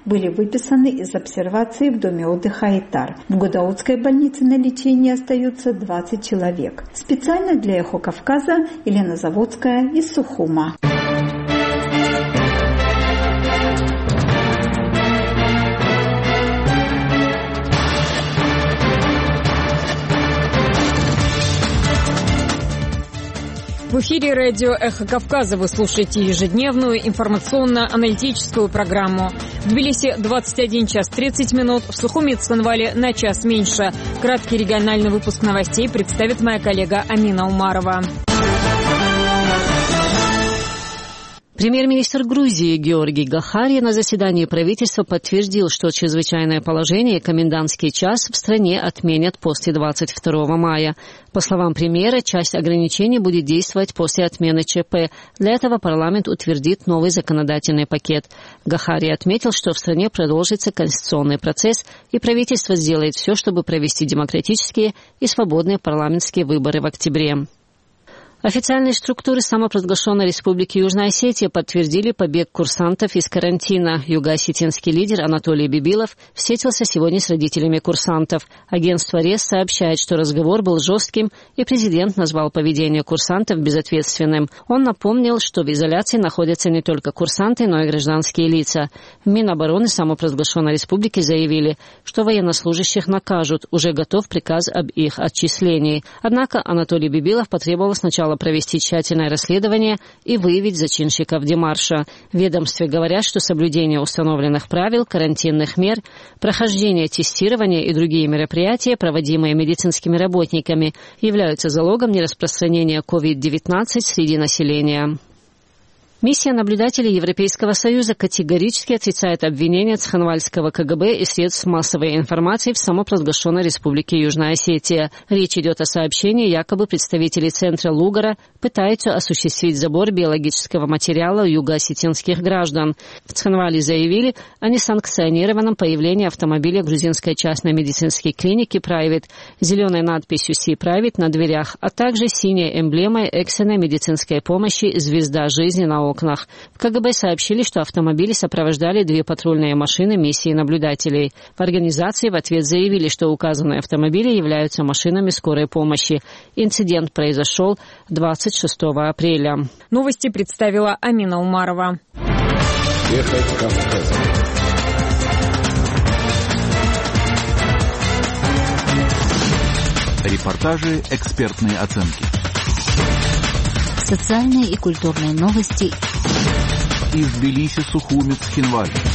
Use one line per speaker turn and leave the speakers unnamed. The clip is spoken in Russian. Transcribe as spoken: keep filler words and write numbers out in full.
были выписаны из обсервации в доме отдыха Айтар. В Гудаутской больнице на лечении остаются двадцать человек. Специально для «Эхо Кавказа» Елена Заводская из Сухума.
В эфире радио «Эхо Кавказа» вы слушаете ежедневную информационно-аналитическую программу. В Тбилиси двадцать один час тридцать минут, в Сухуми и Цхинвале на час меньше. Краткий региональный выпуск новостей представит моя коллега Амина Умарова.
Премьер-министр Грузии Георгий Гахария на заседании правительства подтвердил, что чрезвычайное положение и комендантский час в стране отменят после двадцать второго мая. По словам премьера, часть ограничений будет действовать после отмены ЧП. Для этого парламент утвердит новый законодательный пакет. Гахария отметил, что в стране продолжится конституционный процесс, и правительство сделает все, чтобы провести демократические и свободные парламентские выборы в октябре. Официальные структуры самопровозглашенной Республики Южная Осетия подтвердили побег курсантов из карантина. Юго-осетинский лидер Анатолий Бибилов встретился сегодня с родителями курсантов. Агентство РЕС сообщает, что разговор был жестким, и президент назвал поведение курсантов безответственным. Он напомнил, что в изоляции находятся не только курсанты, но и гражданские лица. В Минобороны самопровозглашенной республики заявили, что военнослужащих накажут. Уже готов приказ об их отчислении. Однако Анатолий Бибилов потребовал сначала провести тщательное расследование и выявить зачинщиков демарша. В ведомстве говорят, что соблюдение установленных правил, карантинных мер, прохождение тестирования и другие мероприятия, проводимые медицинскими работниками, являются залогом нераспространения ковид девятнадцать среди населения. Миссия наблюдателей Европейского Союза категорически отрицает обвинения Цхинвальского КГБ и средств массовой информации в самопровозглашенной Республике Южная Осетия. Речь идет о сообщении, якобы представители центра Лугара пытаются осуществить забор биологического материала у юго-осетинских граждан. В Цхинвале заявили о несанкционированном появлении автомобиля грузинской частной медицинской клиники Private, зеленой надписью Sea Private на дверях, а также синей эмблемой экстренной медицинской помощи «Звезда жизни» на окнах. В КГБ сообщили, что автомобили сопровождали две патрульные машины миссии наблюдателей. В организации в ответ заявили, что указанные автомобили являются машинами скорой помощи. Инцидент произошел двадцать шестого апреля.
Новости представила Амина Умарова.
Эхо Кавказа. Репортажи, экспертные оценки.
Социальные и культурные новости
из Тбилиси, Сухуми, Цхинвале.